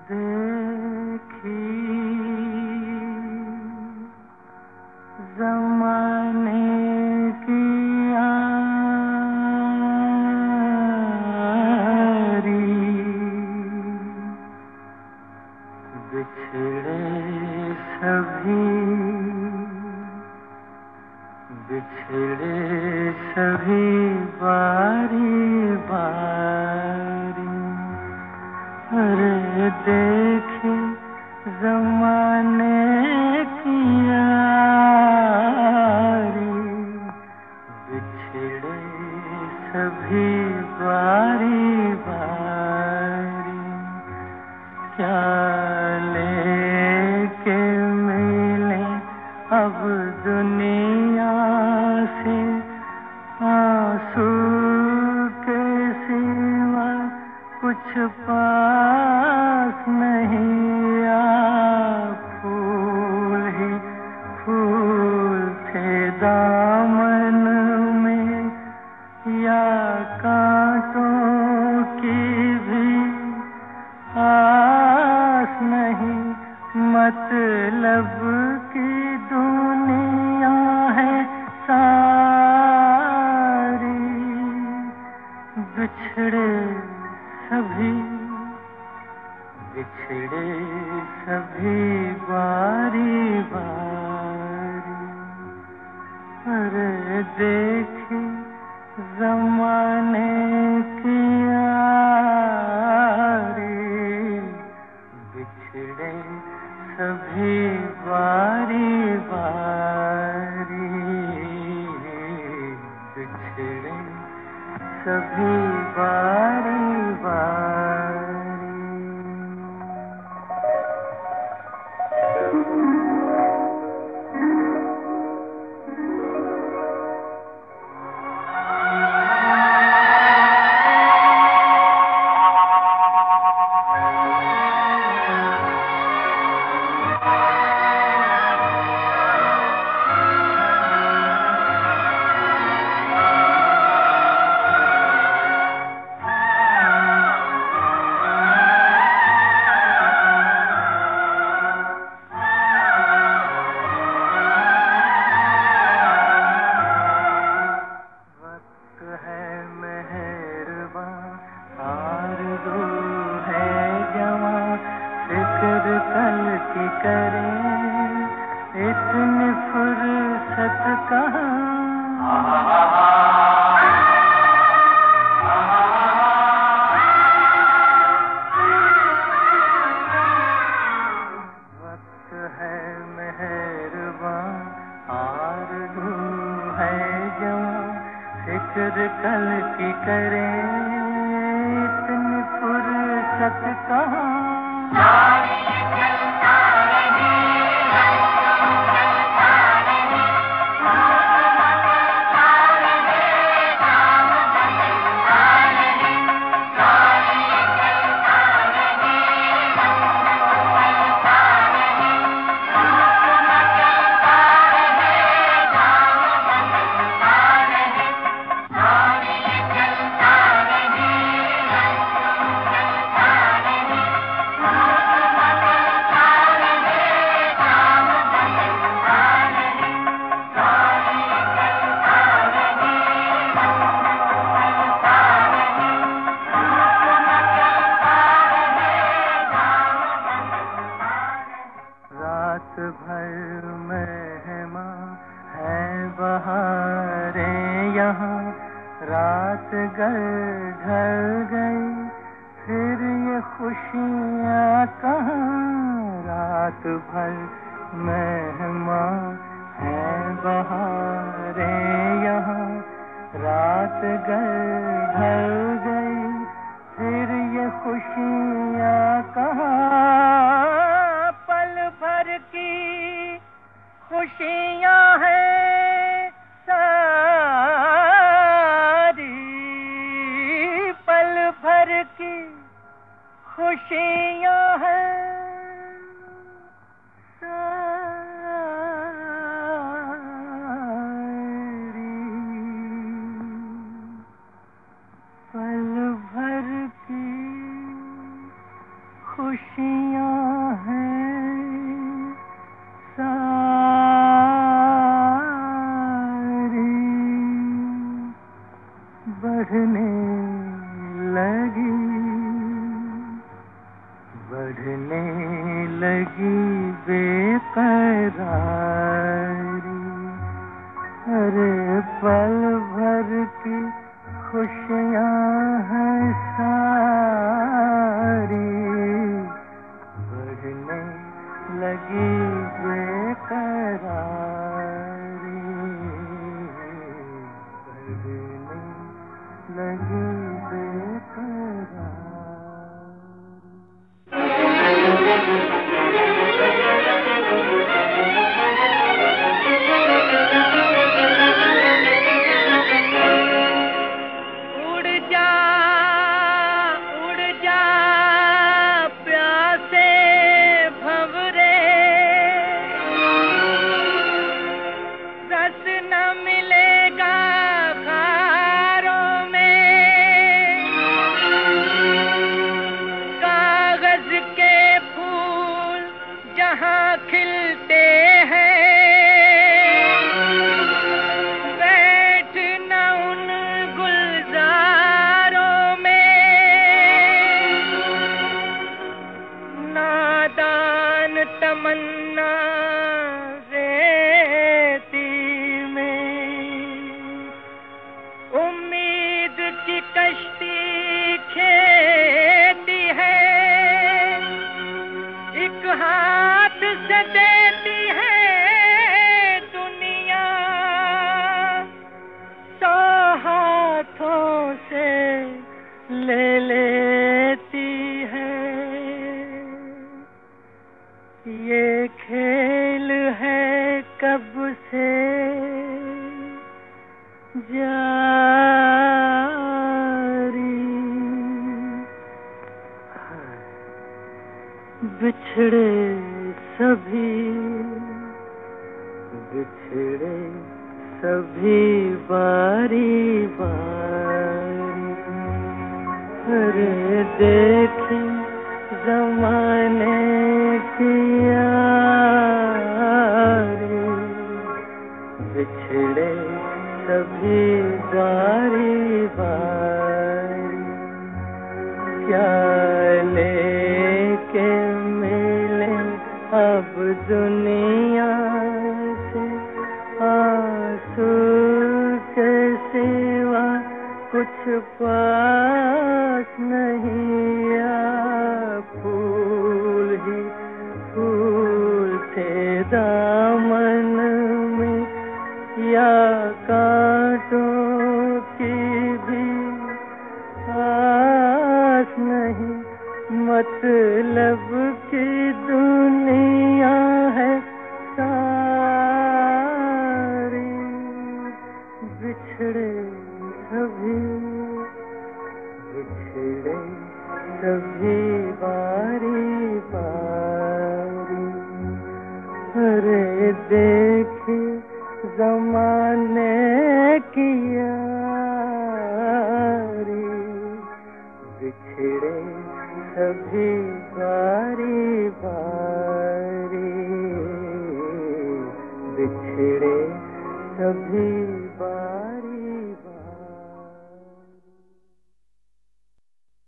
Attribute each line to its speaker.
Speaker 1: देखी ज़माने की यारी, बिछड़े सभी बारी बारी। अरे देखे ज़माने की यारी, बिछड़े सभी बारी बारी। क्या लेके मिले अब दुनिया से, आंसू के सिवा कुछ पास नहीं। फूल ही फूल थे दामन में, या कांटों की भी आस नहीं। मतलब की दुनिया है सारी, बिछड़े सभी बारी बारी। अरे देखे ज़माने की यारी, बिछड़े सभी बारी बारी। बिछड़े सभी बारी बारी। फिक्र कल की करें, इतनी फुर्सत कहाँ। वक्त है मेहरबान, आरज़ू है जवां, फिक्र कल की करें, इतनी फुर्सत कहाँ। रात भर मेहमान है बहारें यहाँ, रात ढल गई फिर ये खुशियाँ कहाँ। रात भर मेहमान है बहारें यहाँ, रात ढल गई फिर ये खुशियाँ कहाँ। खुशियाँ हैं सारी, पल भर की खुशियाँ हैं सारी, पल भर की खुशियाँ। लगी, बढ़ने लगी बेकरारी। अरे पल भर की खुशियाँ हैं सारी, बढ़ने लगी बेकरारी, बढ़ने लगी बेकरारी। खिलते हैं, बैठ न उन गुलजारों में, नादान तमन्ना रेती में, उम्मीद की कश्ती खेती है, एक हाथ से देती है दुनिया, 100 हाथों से ले लेती है। ये खेल है कब से जारी, बिछड़े सभी, बिछड़े सभी बारी बारी। अरे देखी ज़माने की यारी, बिछड़े सभी बारी बारी। क्या लेके मिले अब दुनिया से, आंसू के सिवा कुछ पास नहीं, या फूल ही फूल थे दामन में, या कांटों की भी आस नहीं। मतलब की दुनिया है सारी, बिछड़े सभी, बिछड़े सभी बारी बारी। अरे देखी ज़माने की यारी, बिछड़े सभी बारी बारी, बिछड़े सभी